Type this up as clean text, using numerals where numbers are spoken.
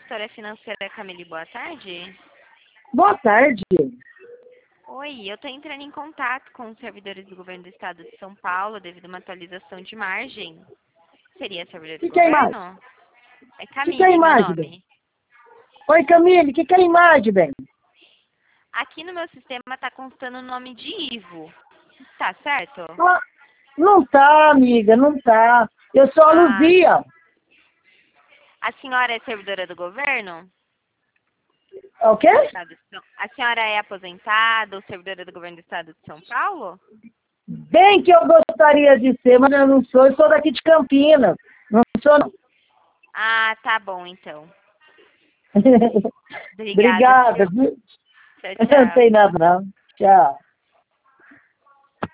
consultora financeira Camille, boa tarde. Boa tarde. Oi, eu estou entrando em contato com os servidores do governo do estado de São Paulo devido a uma atualização de margem. Seria servidor do Que é imagem? governo? É Que é Camille, meu imagem, bem? nome. Oi, Camille, que é imagem, bem? Aqui no meu sistema está constando o nome de Ivo. Tá certo? Ah, não tá, amiga, não tá. Eu sou a Ah, Luzia. a senhora é servidora do governo? É o quê? Do estado de São... A senhora é aposentada ou servidora do governo do estado de São Paulo? Bem que eu gostaria de ser, mas eu não sou. Eu sou daqui de Campinas. Não sou, não. Ah, tá bom então. Obrigada, Obrigada, viu? viu? Tchau, Não tchau. tem nada, não. Tchau.